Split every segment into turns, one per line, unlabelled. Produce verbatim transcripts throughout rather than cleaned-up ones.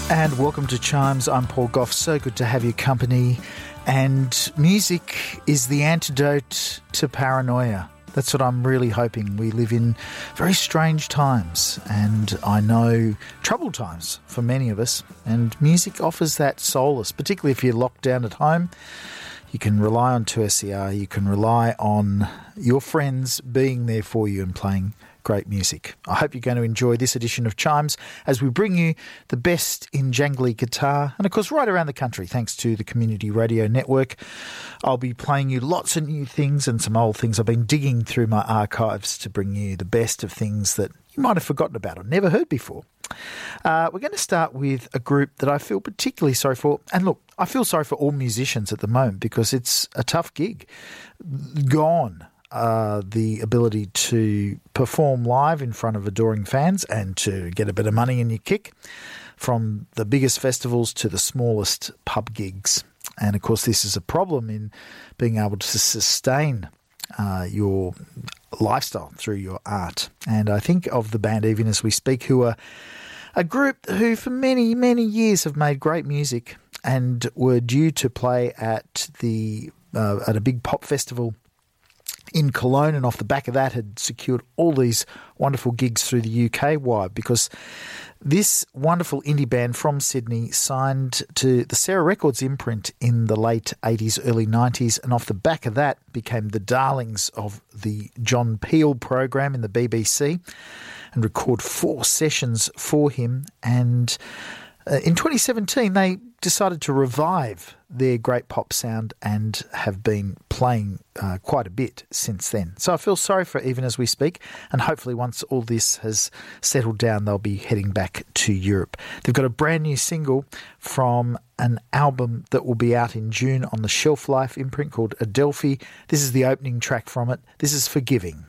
And welcome to Chimes. I'm Paul Gough. So good to have your company. And music is the antidote to paranoia. That's what I'm really hoping. We live in very strange times, and I know troubled times for many of us. And music offers that solace, particularly if you're locked down at home. You can rely on two S E R. You can rely on your friends being there for you and playing great music. I hope you're going to enjoy this edition of Chimes as we bring you the best in jangly guitar and, of course, right around the country, thanks to the Community Radio Network. I'll be playing you lots of new things and some old things. I've been digging through my archives to bring you the best of things that you might have forgotten about or never heard before. Uh, we're going to start with a group that I feel particularly sorry for. And look, I feel sorry for all musicians at the moment because it's a tough gig. Gone. Uh, the ability to perform live in front of adoring fans and to get a bit of money in your kick, from the biggest festivals to the smallest pub gigs. And, of course, this is a problem in being able to sustain uh, your lifestyle through your art. And I think of the band Even As We Speak, who are a group who for many, many years have made great music and were due to play at the uh, at a big pop festival in Cologne, and off the back of that had secured all these wonderful gigs through the U K. Why? Because this wonderful indie band from Sydney signed to the Sarah Records imprint in the late eighties, early nineties, and off the back of that became the darlings of the John Peel program in the B B C and record four sessions for him. And uh, in twenty seventeen, they decided to revive their great pop sound and have been playing uh, quite a bit since then. So I feel sorry for Even As We Speak, and hopefully once all this has settled down, they'll be heading back to Europe. They've got a brand new single from an album that will be out in June on the Shelf Life imprint called Adelphi. This is the opening track from it. This is Forgiving.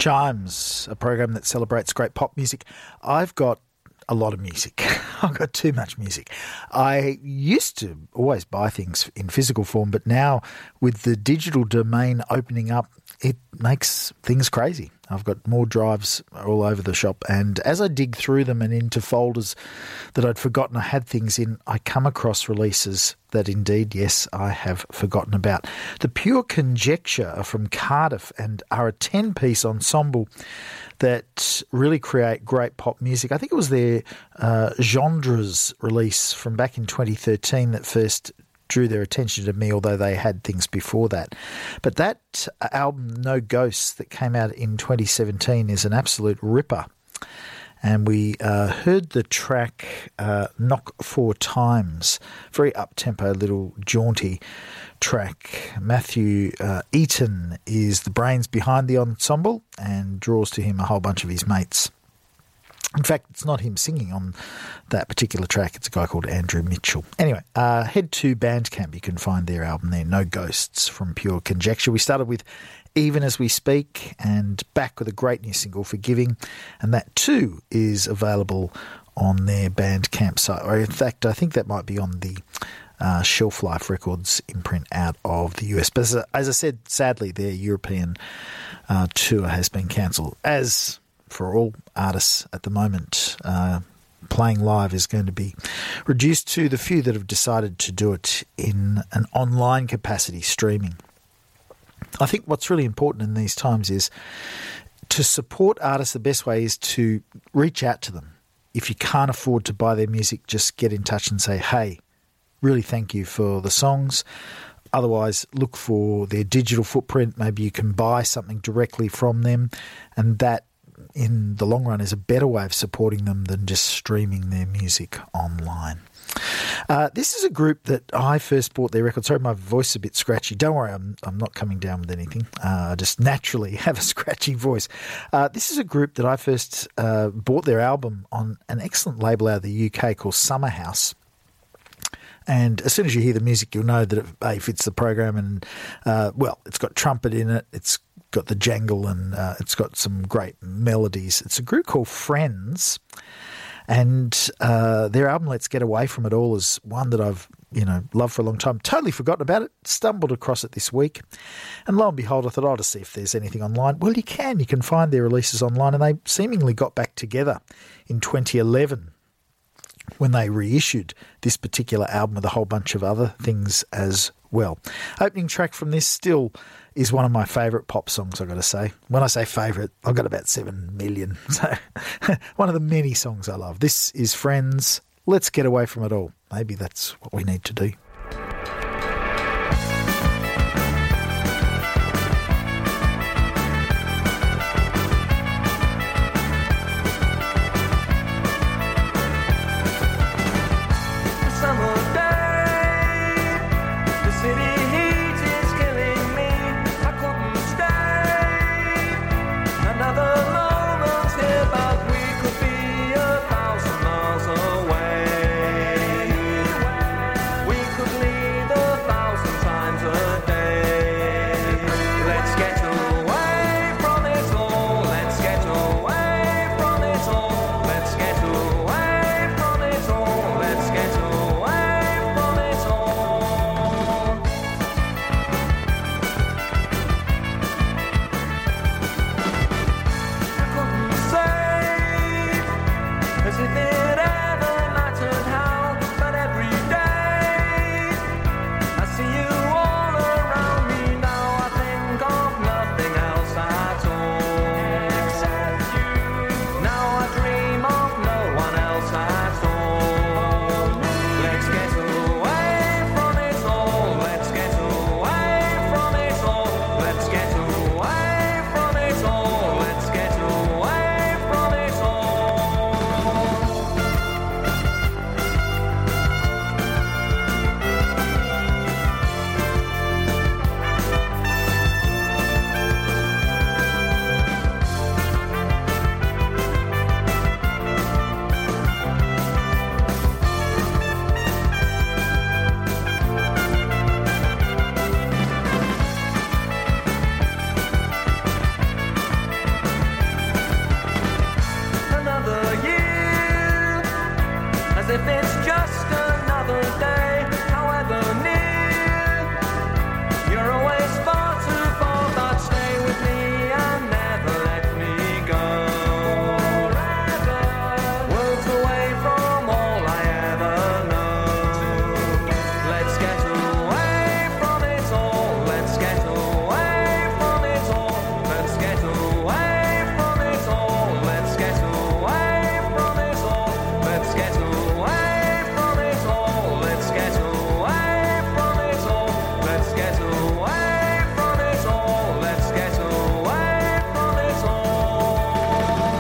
Chimes, a program that celebrates great pop music. I've got a lot of music. I've got too much music. I used to always buy things in physical form, but now with the digital domain opening up, it makes things crazy. I've got more drives all over the shop, and as I dig through them and into folders that I'd forgotten I had things in, I come across releases that indeed, yes, I have forgotten about. The Pure Conjecture are from Cardiff and are a ten-piece ensemble that really create great pop music. I think it was their uh, Genres release from back in twenty thirteen that first drew their attention to me, although they had things before that. But that album, No Ghosts, that came out in twenty seventeen is an absolute ripper. And we uh, heard the track uh, Knock Four Times, very up-tempo, little jaunty track. Matthew uh, Eaton is the brains behind the ensemble and draws to him a whole bunch of his mates. In fact, it's not him singing on that particular track. It's a guy called Andrew Mitchell. Anyway, uh, head to Bandcamp. You can find their album there, No Ghosts, from Pure Conjecture. We started with Even As We Speak and back with a great new single, Forgiving. And that too is available on their Bandcamp site. Or in fact, I think that might be on the uh, Shelf Life Records imprint out of the U S. But as, as I said, sadly, their European uh, tour has been cancelled, as for all artists at the moment. Uh, playing live is going to be reduced to the few that have decided to do it in an online capacity, streaming. I think what's really important in these times is to support artists. The best way is to reach out to them. If you can't afford to buy their music, just get in touch and say, hey, really thank you for the songs. Otherwise, look for their digital footprint. Maybe you can buy something directly from them, and that in the long run is a better way of supporting them than just streaming their music online. Uh, this is a group that I first bought their record. Sorry, my voice is a bit scratchy. Don't worry, I'm I'm not coming down with anything. Uh, I just naturally have a scratchy voice. Uh, this is a group that I first uh, bought their album on an excellent label out of the U K called Summer House. And as soon as you hear the music, you'll know that it A, fits the program, and uh, well, it's got trumpet in it. It's got the jangle, and uh, it's got some great melodies. It's a group called Friends, and uh, their album Let's Get Away From It All is one that I've you know loved for a long time. Totally forgotten about it. Stumbled across it this week, and lo and behold, I thought, oh, to see if there's anything online. Well, you can. You can find their releases online, and they seemingly got back together in twenty eleven. When they reissued this particular album with a whole bunch of other things as well. Opening track from this still is one of my favourite pop songs, I've got to say. When I say favourite, I've got about seven million. So one of the many songs I love. This is Friends. Let's Get Away From It All. Maybe that's what we need to do.
We could if it's just another day, however near. You're always far too far, but stay with me and never let me go. Forever, worlds away from all I ever know. Let's get away from it all. Let's get away from it all. Let's get away from it all. Let's get away from it all. Let's get away from it all. Let's get away from it all. Let's get away from it all. Let's get away from it all.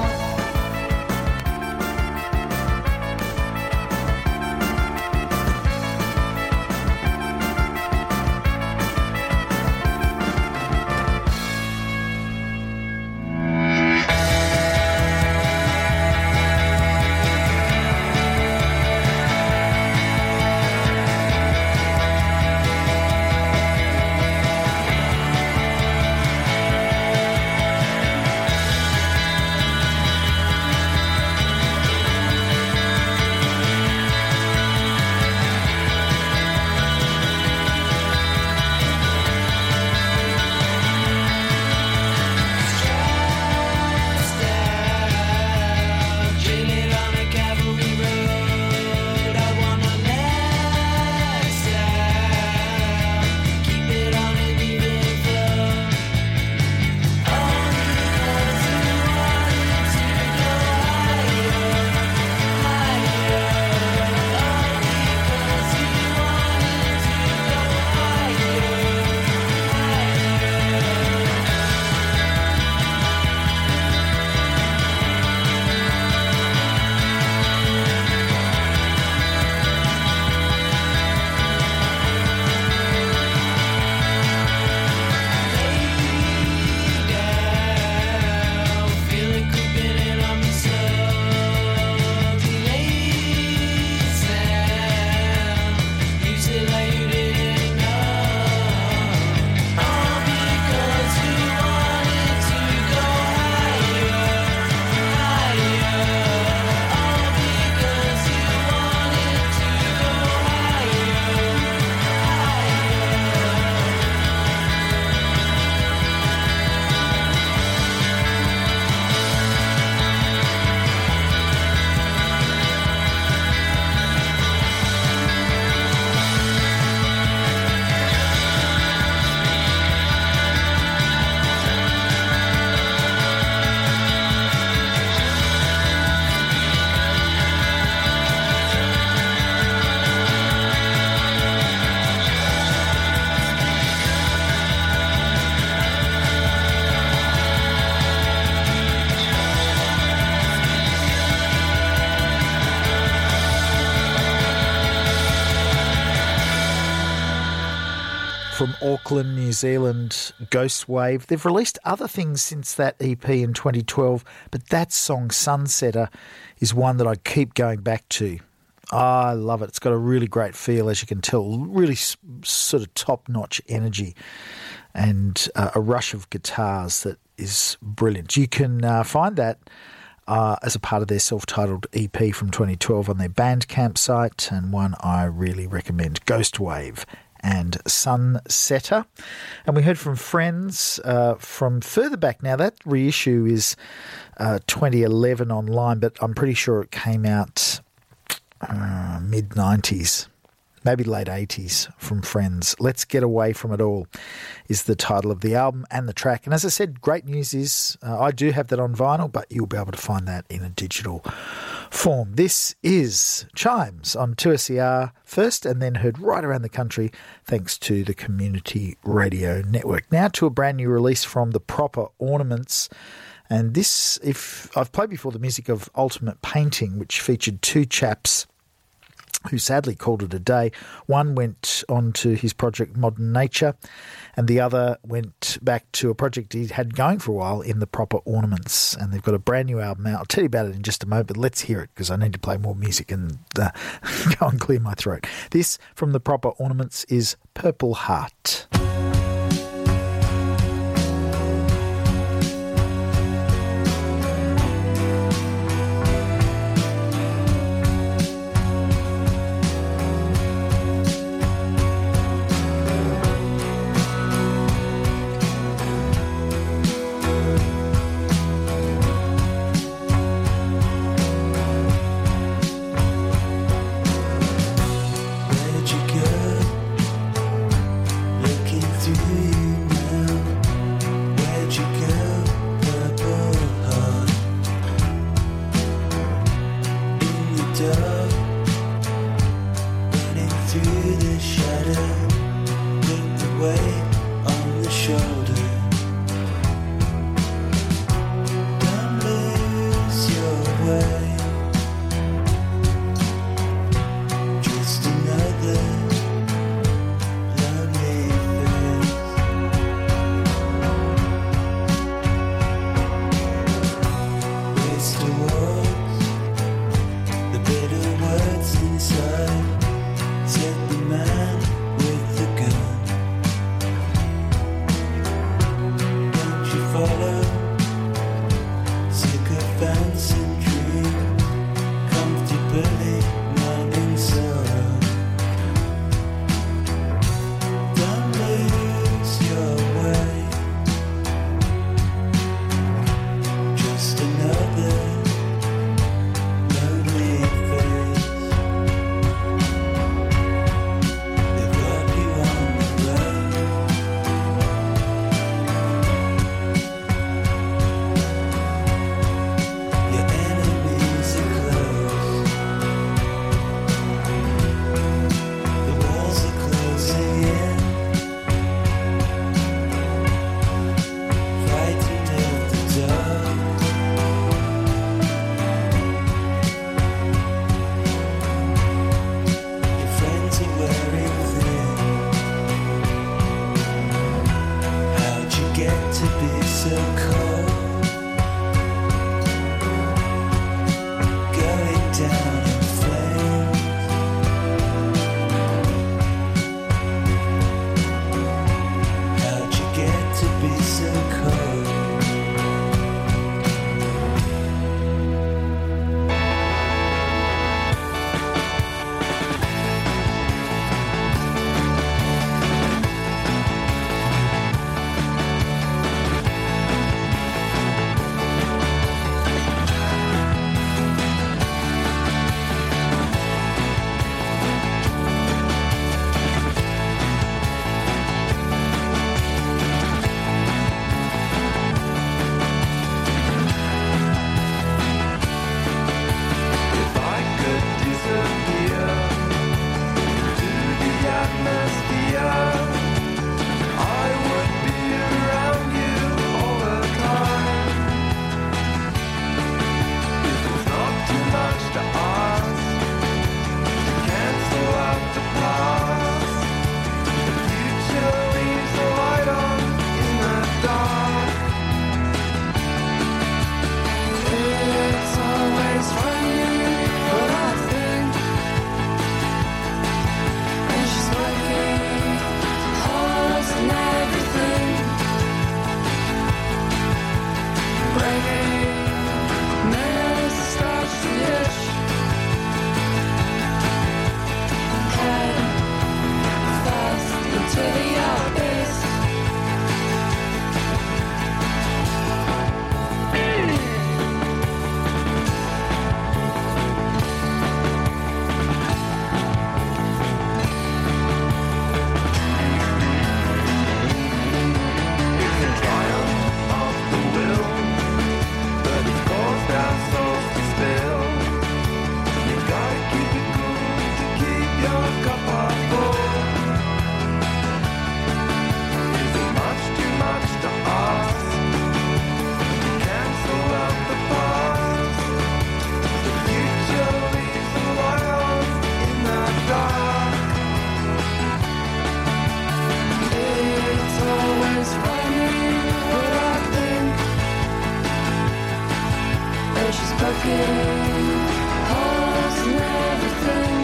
Dreaming on a cavalry road, I wanna let sail, keep it on an even flow. All because you wanted to go higher, higher. All because you wanted to go higher, higher. Down, feeling creeping in on me slowly. Sound, you said like you didn't know. All because you wanted to go higher, higher. All because you wanted to go higher, higher.
From Auckland, New Zealand, Ghost Wave. They've released other things since that E P in twenty twelve, but that song, Sunsetter, is one that I keep going back to. I love it. It's got a really great feel, as you can tell, really s- sort of top-notch energy and uh, a rush of guitars that is brilliant. You can uh, find that uh, as a part of their self-titled E P from twenty twelve on their Bandcamp site, and one I really recommend, Ghost Wave and Sunsetter. And we heard from Friends uh, from further back now. That reissue is uh, twenty eleven online, but I'm pretty sure it came out uh, mid nineties, maybe late eighties, from Friends. Let's Get Away From It All is the title of the album and the track. And as I said, great news is uh, I do have that on vinyl, but you'll be able to find that in a digital form. This is Chimes on two S E R first, and then heard right around the country thanks to the Community Radio Network. Now to a brand new release from The Proper Ornaments. And this, if I've played before the music of Ultimate Painting, which featured two chaps who sadly called it a day. One went on to his project Modern Nature, and the other went back to a project he had going for a while in The Proper Ornaments. And they've got a brand new album out. I'll tell you about it in just a moment, but let's hear it because I need to play more music and uh, go and clear my throat. This from The Proper Ornaments is Purple Heart.
dark, running through the shadow with the weight on the shoulder. Don't lose your way. Just another lonely face. Waste awards, the bitter words inside, said the man with the gun. Don't you follow sycophants and dreams, comfortably numbing sorrow. Don't lose your way. Just another lonely face. They've got you on the run. Your enemies are close. The walls are closing in. Frightened of the dark. Your friends are wearing thin. How'd you get to be so cold? Going down in flames. How'd you get to be so cold?
If I could disappear to the atmosphere, I would be around you all the time. If it's not too much to ask to cancel out the past, the future leaves a light on in the dark. It's always funny what I think, and she's working holes in everything, breaking nails to scratch the itch, head fast into the abyss. It's a triumph of the will, but it's caused our souls to spill. You gotta keep it cool to keep your cup half full. Is it much too much to ask to cancel out the past? The future leaves a light on in the dark. It's always funny what I think, and she's poking holes in everything,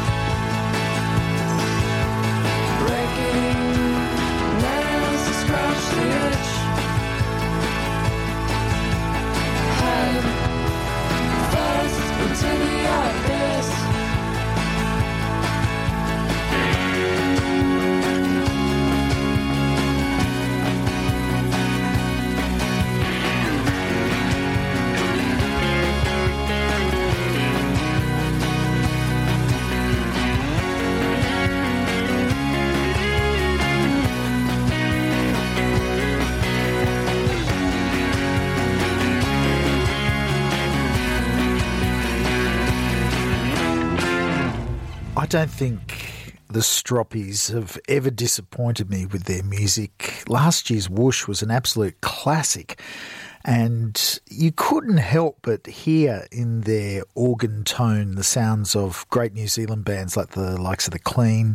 breaking nails to scratch the itch, head first into the abyss.
don't think the Stroppies have ever disappointed me with their music. Last year's Whoosh was an absolute classic, and you couldn't help but hear in their organ tone the sounds of great New Zealand bands like the likes of The Clean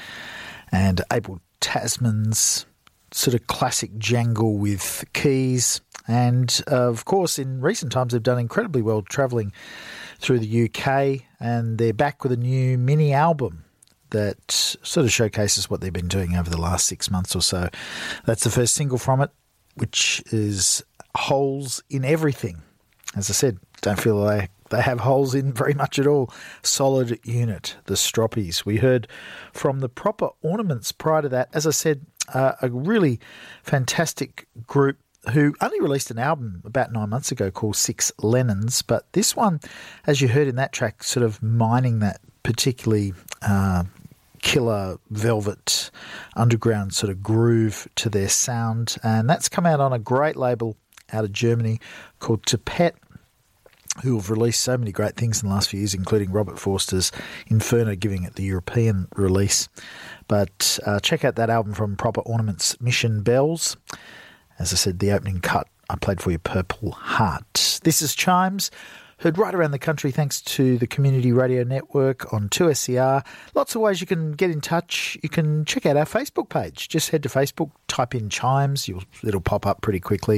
and Abel Tasman's sort of classic jangle with keys. And, uh, of course, in recent times they've done incredibly well travelling through the U K, and they're back with a new mini album that sort of showcases what they've been doing over the last six months or so. That's the first single from it, which is Holes in Everything. As I said, don't feel like they have holes in very much at all. Solid unit, the Stroppies. We heard from the Proper Ornaments prior to that. As I said, uh, a really fantastic group who only released an album about nine months ago called Six Lennons. But this one, as you heard in that track, sort of mining that particularly uh, killer velvet underground sort of groove to their sound. And that's come out on a great label out of Germany called Tapet, who have released so many great things in the last few years, including Robert Forster's Inferno, giving it the European release. But uh, check out that album from Proper Ornaments, Mission Bells. As I said, the opening cut, I played for you Purple Heart. This is Chimes, heard right around the country thanks to the Community Radio Network on two S C R. Lots of ways you can get in touch. You can check out our Facebook page. Just head to Facebook, type in Chimes. You'll, it'll pop up pretty quickly.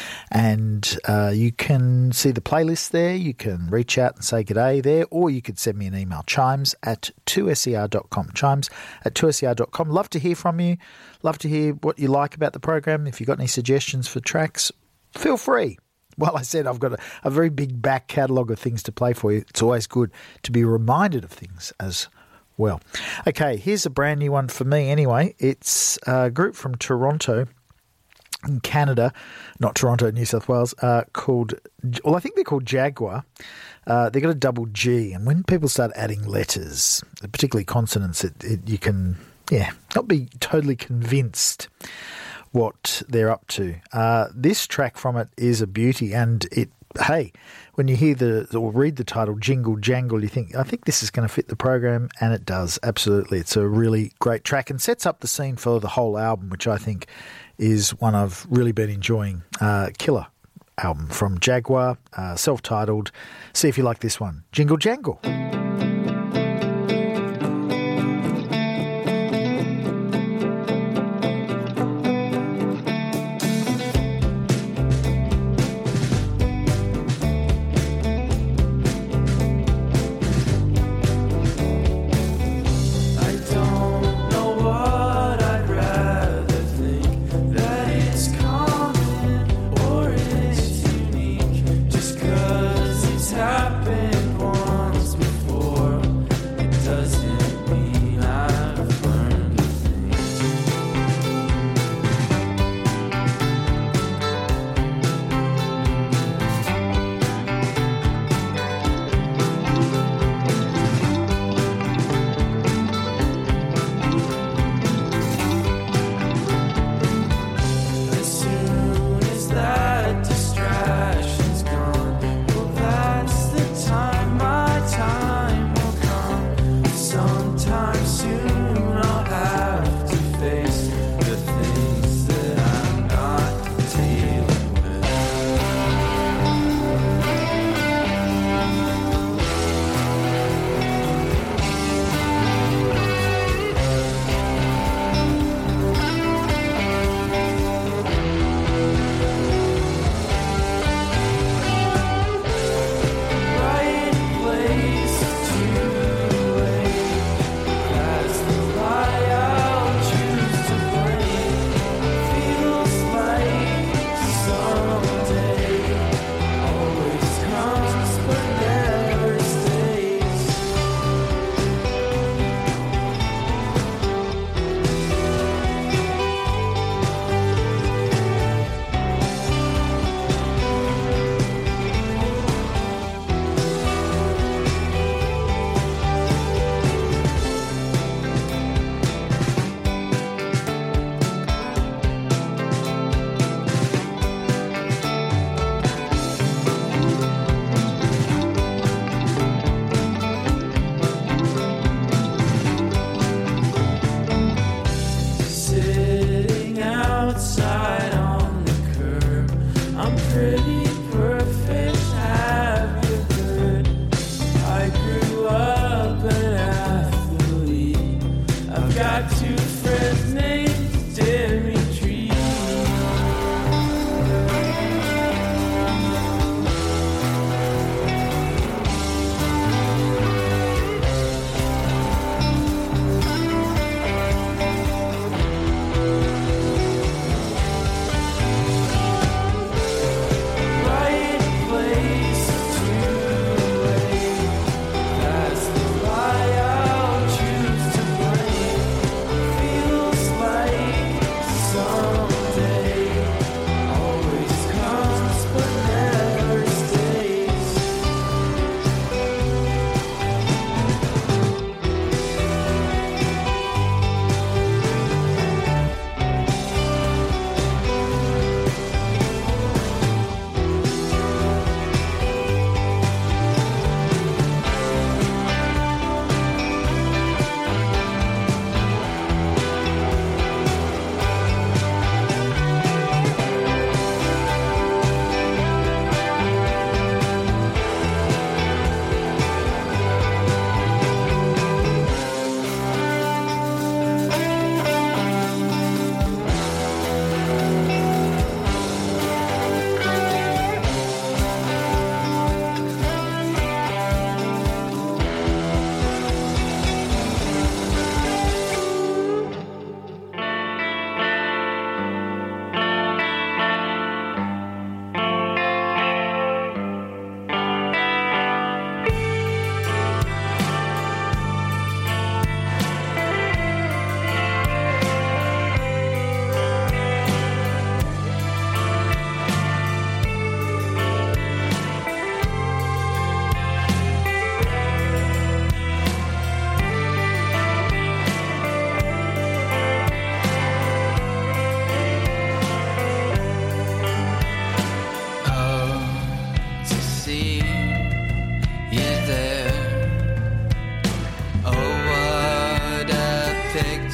And uh, you can see the playlist there. You can reach out and say g'day there, or you could send me an email, chimes at two S C R dot com. Chimes at two S C R dot com. Love to hear from you. Love to hear what you like about the program. If you've got any suggestions for tracks, feel free. Well, I said I've got a, a very big back catalogue of things to play for you. It's always good to be reminded of things as well. Okay, here's a brand new one for me anyway. It's a group from Toronto in Canada, not Toronto, New South Wales, uh, called, well, I think they're called Jaguar. Uh, they've got a double G, and when people start adding letters, particularly consonants, it, it, you can, yeah, not be totally convinced what they're up to. Uh, this track from it is a beauty, and it, hey, when you hear the or read the title, Jingle Jangle, you think, I think this is going to fit the program, and it does, absolutely. It's a really great track and sets up the scene for the whole album, which I think is one I've really been enjoying. Uh, killer album from Jaguar, uh, self-titled. See if you like this one, Jingle Jangle.
Happened once before.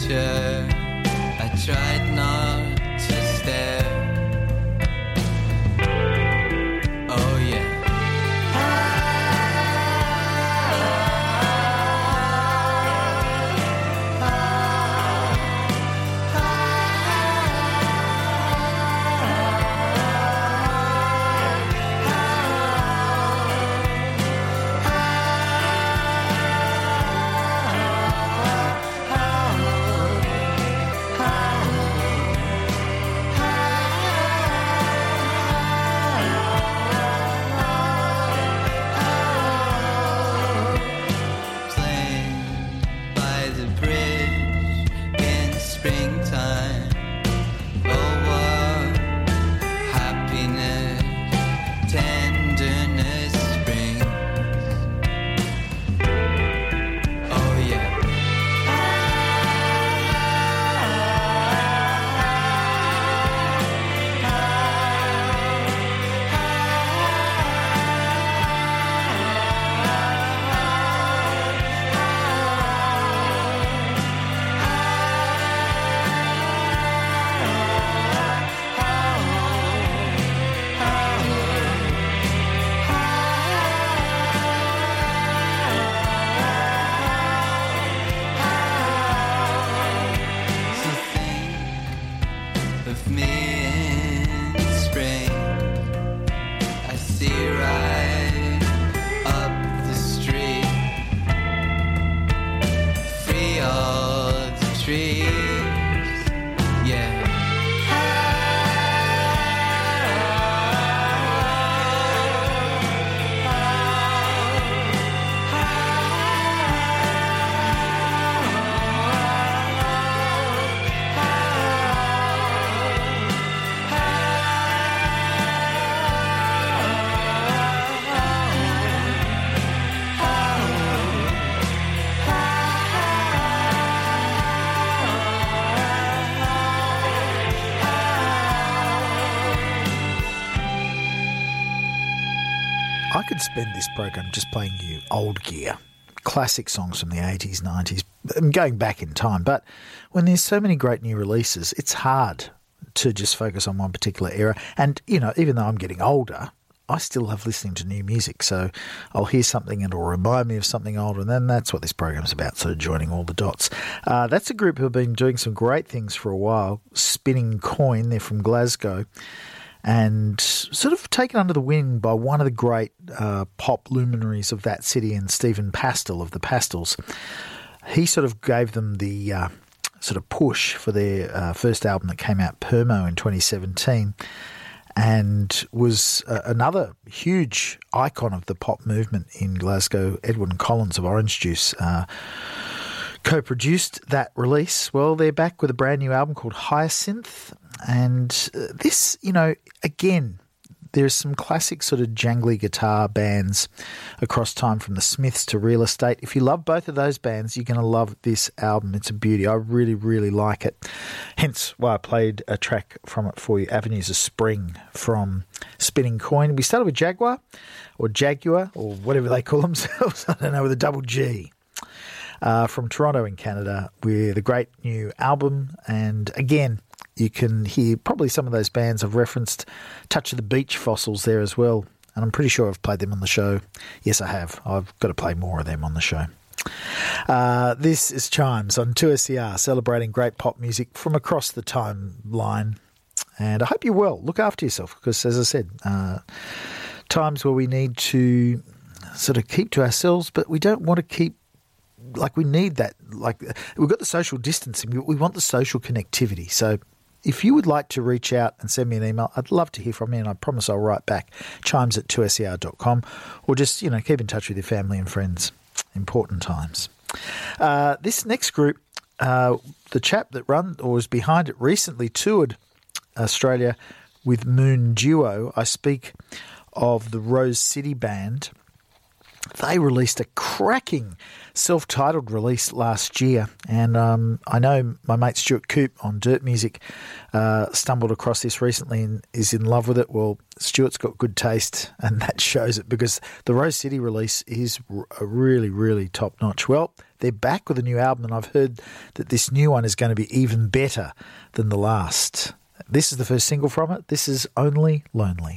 picture. I tried not to stare. Oh yeah.
I could spend this program just playing you old gear, classic songs from the eighties, nineties, going back in time. But when there's so many great new releases, it's hard to just focus on one particular era. And, you know, even though I'm getting older, I still love listening to new music. So I'll hear something and it'll remind me of something older. And then that's what this program's about, sort of joining all the dots. Uh, that's a group who have been doing some great things for a while. Spinning Coin, they're from Glasgow. And sort of taken under the wing by one of the great uh, pop luminaries of that city, and Stephen Pastel of the Pastels. He sort of gave them the uh, sort of push for their uh, first album that came out, Permo, in twenty seventeen, and was uh, another huge icon of the pop movement in Glasgow. Edwyn Collins of Orange Juice uh, co-produced that release. Well, they're back with a brand new album called Hyacinth. And this, you know, again, there's some classic sort of jangly guitar bands across time, from the Smiths to Real Estate. If you love both of those bands, you're going to love this album. It's a beauty. I really, really like it. Hence why I played a track from it for you, Avenues of Spring from Spinning Coin. We started with Jaguar or Jaguar or whatever they call themselves. I don't know, with a double G. Uh, from Toronto in Canada with a great new album. And again, you can hear probably some of those bands I've referenced. Touch of the Beach Fossils there as well. And I'm pretty sure I've played them on the show. Yes, I have. I've got to play more of them on the show. Uh, this is Chimes on two S E R, celebrating great pop music from across the timeline. And I hope you're well. Look after yourself because, as I said, uh, times where we need to sort of keep to ourselves, but we don't want to keep like we need that. Like we've got the social distancing. We, we want the social connectivity. So if you would like to reach out and send me an email, I'd love to hear from you, and I promise I'll write back. Chimes at two S E R dot com, or just, you know, keep in touch with your family and friends. Important times. Uh, this next group, uh, the chap that run or was behind it recently toured Australia with Moon Duo. I speak of the Rose City Band. They released a cracking self-titled release last year, and um, I know my mate Stuart Coop on Dirt Music uh, stumbled across this recently and is in love with it. Well, Stuart's got good taste, and that shows it, because the Rose City release is a really, really top-notch. Well, they're back with a new album, and I've heard that this new one is going to be even better than the last. This is the first single from it. This is Only Lonely.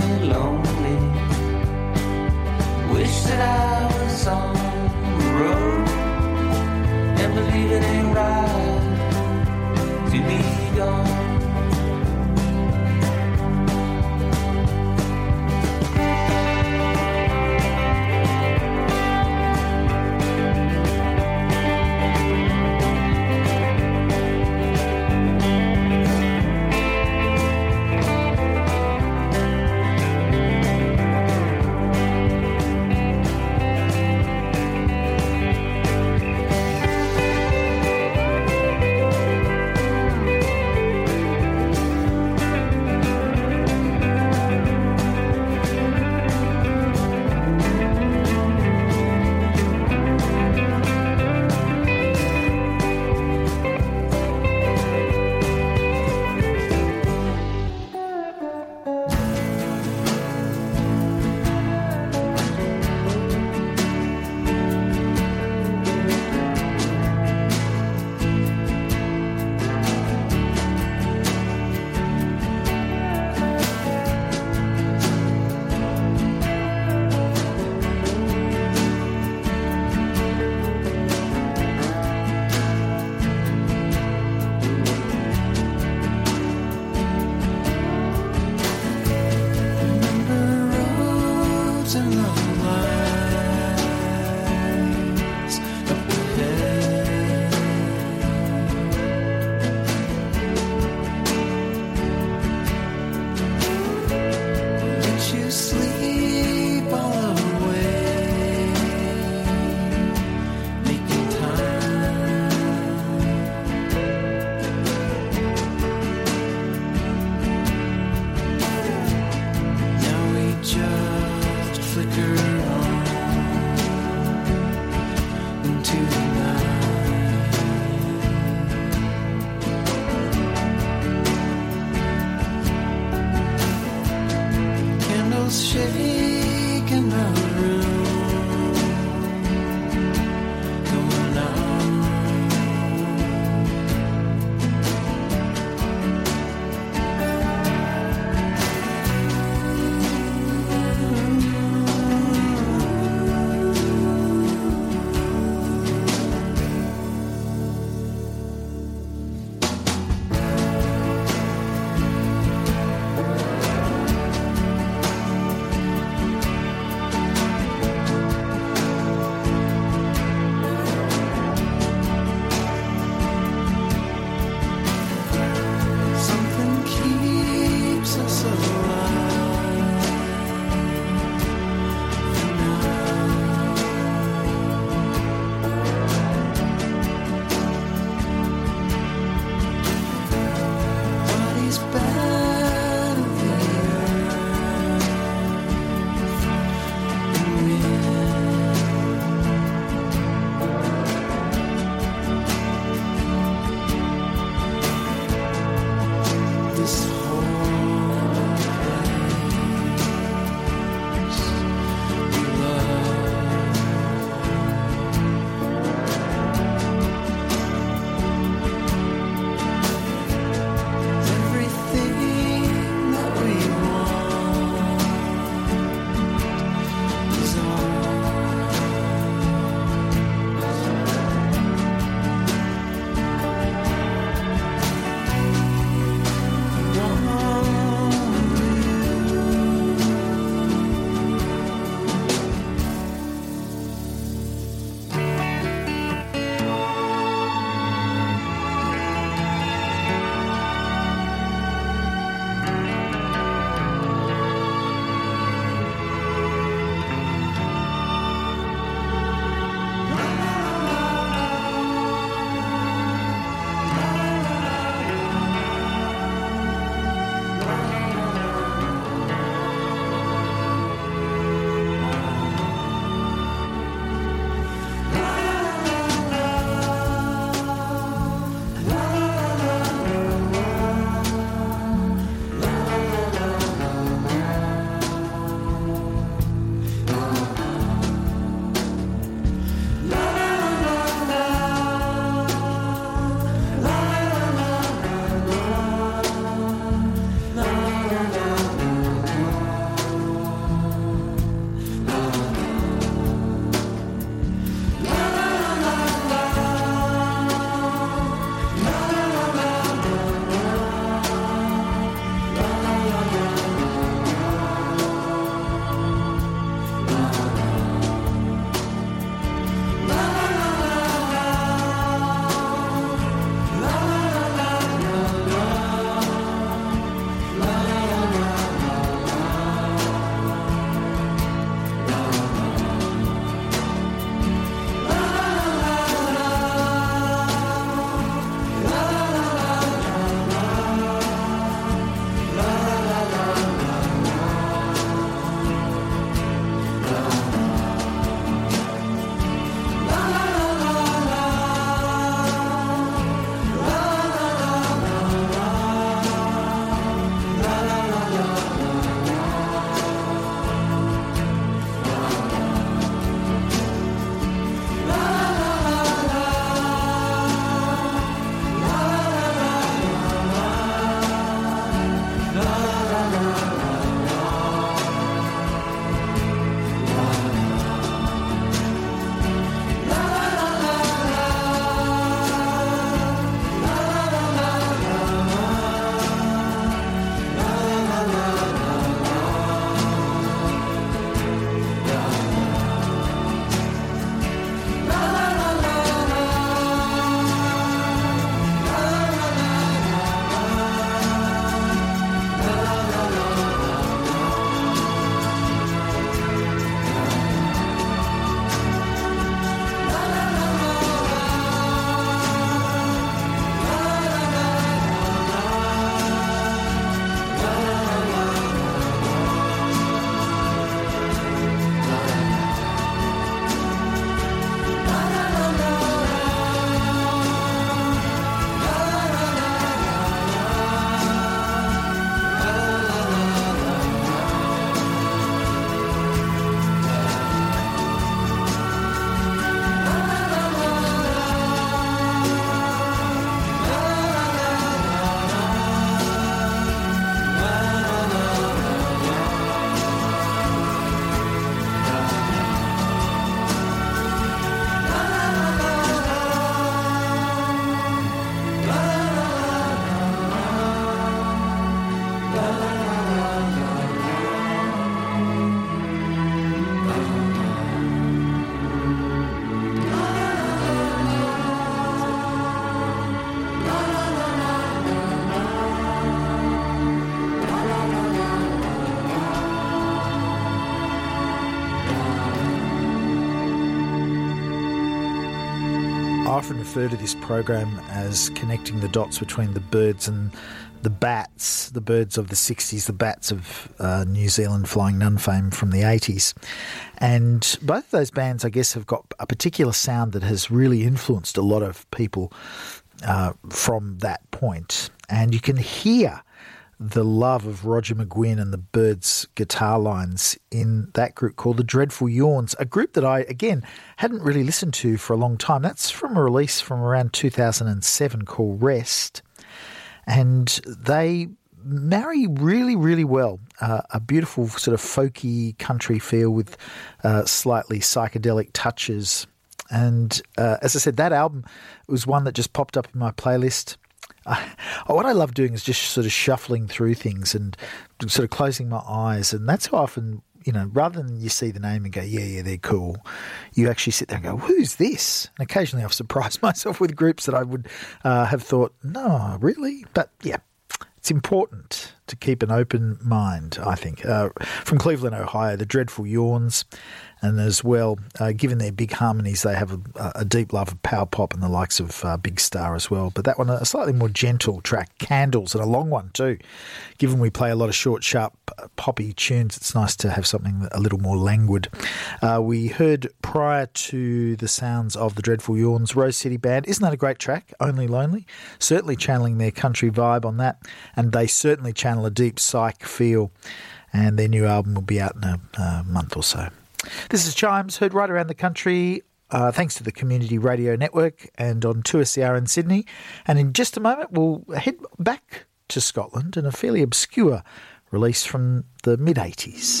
I often refer to this program as connecting the dots between the Byrds and the Bats, the Byrds of the sixties, the Bats of uh, New Zealand flying nun fame from the eighties. And both of those bands, I guess, have got a particular sound that has really influenced a lot of people uh, from that point. And you can hear the love of Roger McGuinn and the Byrds guitar lines in that group called the Dreadful Yawns, a group that I, again, hadn't really listened to for a long time. That's from a release from around two thousand seven called Rest. And they marry really, really well. Uh, a beautiful sort of folky country feel with uh, slightly psychedelic touches. And uh, as I said, that album was one that just popped up in my playlist. Uh, what I love doing is just sort of shuffling through things and sort of closing my eyes. And that's how often, you know, rather than you see the name and go, yeah, yeah, they're cool, you actually sit there and go, who's this? And occasionally I've surprised myself with groups that I would uh, have thought, no, really? But yeah, it's important to keep an open mind, I think. Uh, from Cleveland, Ohio, the Dreadful Yawns. And as well, uh, given their big harmonies, they have a, a deep love of power pop and the likes of uh, Big Star as well. But that one, a slightly more gentle track, Candles, and a long one too. Given we play a lot of short, sharp, poppy tunes, it's nice to have something a little more languid. Uh, we heard prior to the sounds of the Dreadful Yawns, Rose City Band. Isn't that a great track? Only Lonely. Certainly channeling their country vibe on that. And they certainly channel a deep psych feel. And their new album will be out in a, a month or so. This is Chimes, heard right around the country, uh, thanks to the Community Radio Network and on two S E R in Sydney. And in just a moment, we'll head back to Scotland and a fairly obscure release from the mid-eighties.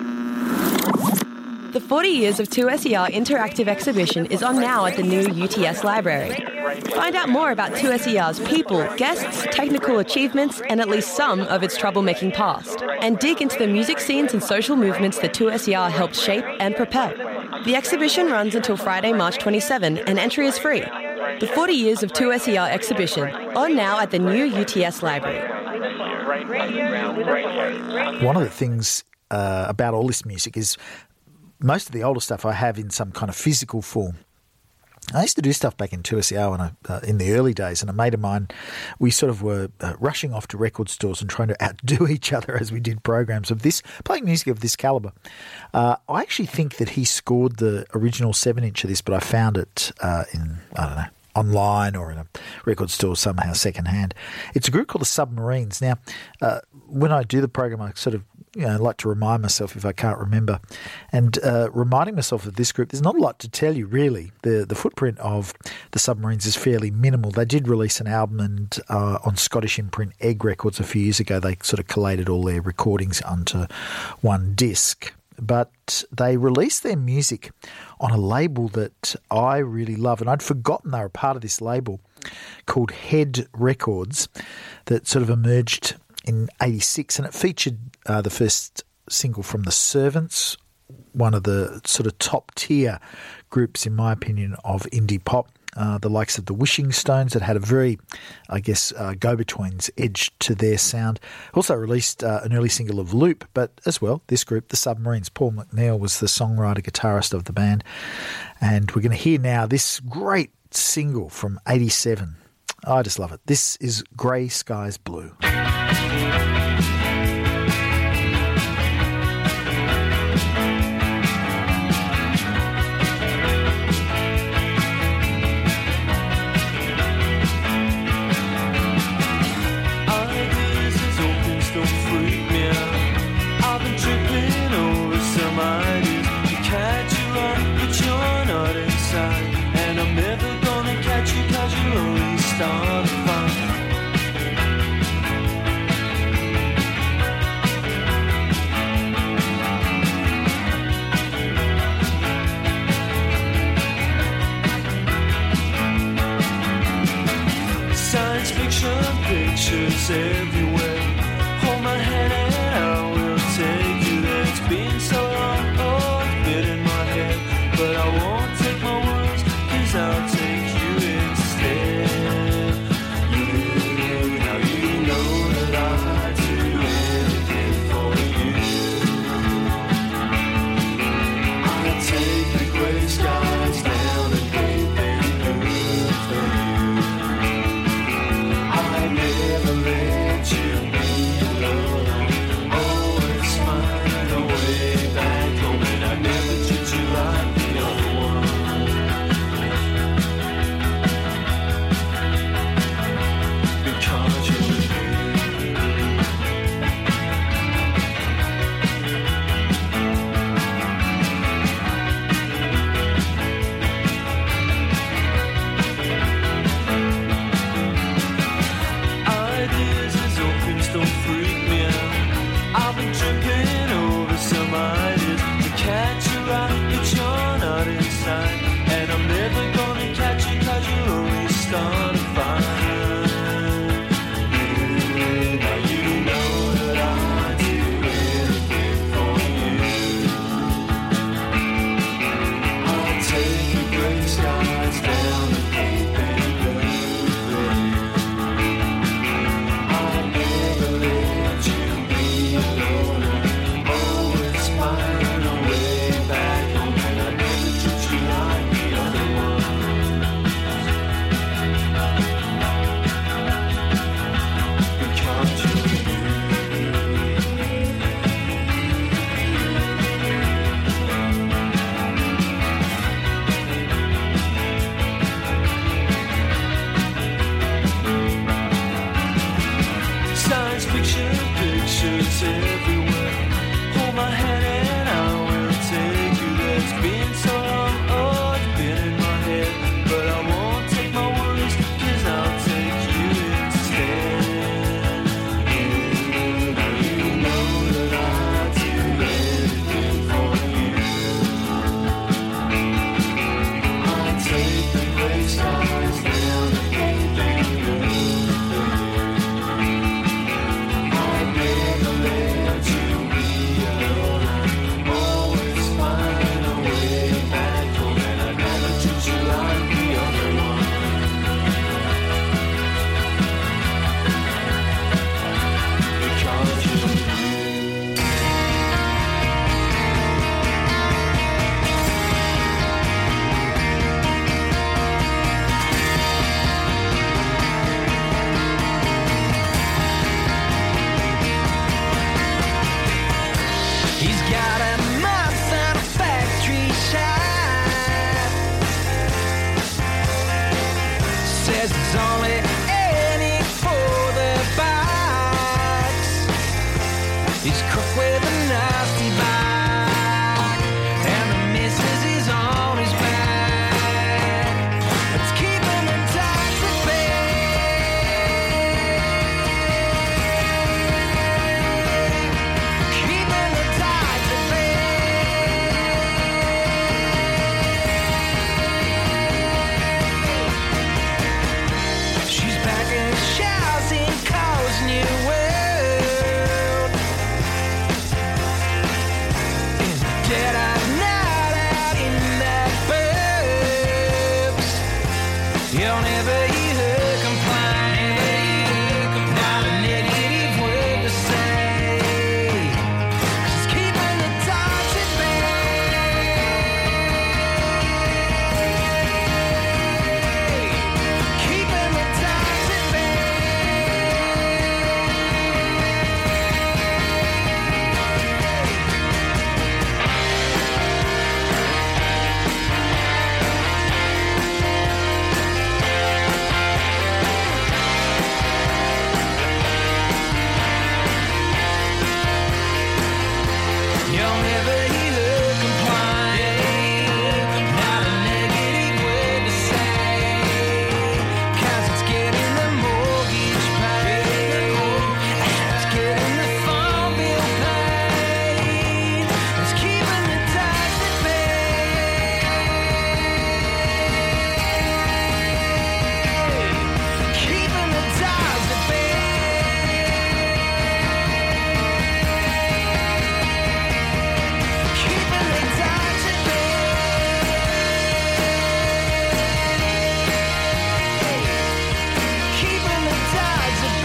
The forty years of two S E R interactive exhibition is on now at the new U T S Library. Find out more about two S E R's people, guests, technical achievements, and at least some of its troublemaking past. And dig into the music scenes and social movements that two S E R helped shape and propel. The exhibition runs until Friday, March twenty-seventh, and entry is free. The forty years of two S E R exhibition, on now at the new U T S Library.
One of the things uh, about all this music is most of the older stuff I have in some kind of physical form. I used to do stuff back in two S E R when I, uh, in the early days, and a mate of mine, we sort of were uh, rushing off to record stores and trying to outdo each other as we did programs of this, playing music of this calibre. Uh, I actually think that he scored the original seven inch of this, but I found it uh, in, I don't know, online or in a record store somehow secondhand. It's a group called the Submarines. Now, uh, when I do the program, I sort of you know, like to remind myself if I can't remember. And uh, reminding myself of this group, there's not a lot to tell you, really. The the footprint of the Submarines is fairly minimal. They did release an album and uh, on Scottish imprint Egg Records a few years ago. They sort of collated all their recordings onto one disc. But they released their music on a label that I really love. And I'd forgotten they were part of this label called Head Records that sort of emerged in eighty-six, and it featured uh, the first single from The Servants, one of the sort of top-tier groups, in my opinion, of indie pop, uh, the likes of the Wishing Stones that had a very, I guess, uh, go-betweens edge to their sound. Also released uh, an early single of Loop, but as well, this group, the Submarines. Paul McNeil was the songwriter, guitarist of the band, and we're going to hear now this great single from eighty-seven. I just love it. This is Grey Skies Blue.
Pictures everywhere. Hold my hand and I will take you there. It's been so long, oh, it's been in my head. But I won't take my words, cause I'll take you instead. You, now you know that I'd do anything for you. I'd take the grey skies down and paint them blue.
says it's only in it for the bites. He's cooked with a nasty bite, and the missus is on his back. It's keeping the tides at bay, keeping the tides at bay. She's back in showers in Cole's new world. In the dead of night out in that burbs, you'll never hear her complain. Not a negative word to say, 'cause it's keeping the tides at bay, keeping the tides at bay. You'll never hear her complain. Not a negative word to say, 'cause it's getting the mortgage paid, it's getting the phone bill paid, it's keeping the tides at bay, keeping the tides at bay. Keeping the tides at bay, keeping the tides at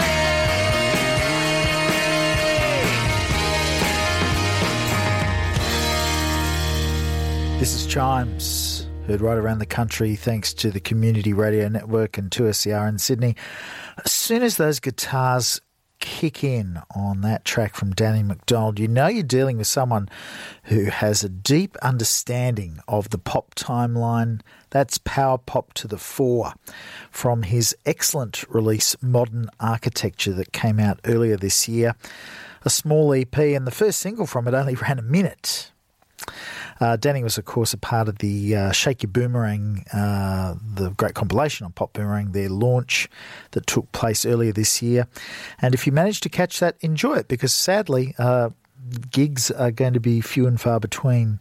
bay.
This is Chimes, heard right around the country thanks to the Community Radio Network and two S E R in Sydney. As soon as those guitars kick in on that track from Danny McDonald, you know you're dealing with someone who has a deep understanding of the pop timeline. That's power pop to the fore from his excellent release Modern Architecture that came out earlier this year. A small E P, and the first single from it only ran a minute. Uh, Danny was, of course, a part of the uh, Shake Your Boomerang, uh, the great compilation on Pop Boomerang, their launch that took place earlier this year. And if you managed to catch that, enjoy it, because sadly, uh, gigs are going to be few and far between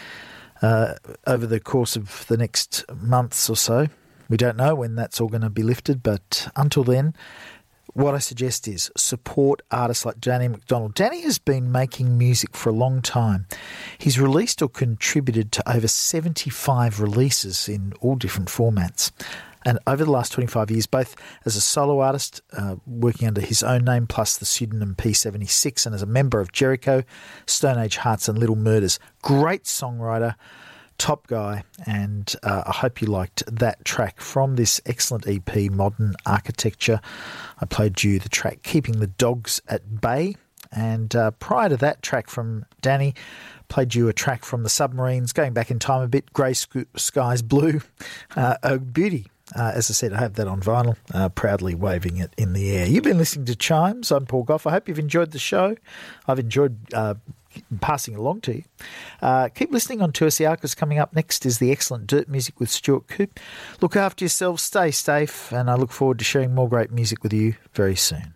uh, over the course of the next months or so. We don't know when that's all going to be lifted, but until then, what I suggest is support artists like Danny McDonald. Danny has been making music for a long time. He's released or contributed to over seventy-five releases in all different formats. And over the last twenty-five years, both as a solo artist, uh, working under his own name, plus the pseudonym P seventy-six, and as a member of Jericho, Stone Age Hearts and Little Murders. Great songwriter, top guy, and uh, I hope you liked that track from this excellent E P, Modern Architecture. I played you the track Keeping the Dogs at Bay, and uh, prior to that track from Danny, played you a track from the Submarines, going back in time a bit, Grey Skies Blue, uh, Oh Beauty. Uh, as I said, I have that on vinyl, uh, proudly waving it in the air. You've been listening to Chimes. I'm Paul Gough. I hope you've enjoyed the show. I've enjoyed uh, passing it along to you. Uh, keep listening on two S E R, because coming up next is the excellent Dirt Music with Stuart Coop. Look after yourselves, stay safe, and I look forward to sharing more great music with you very soon.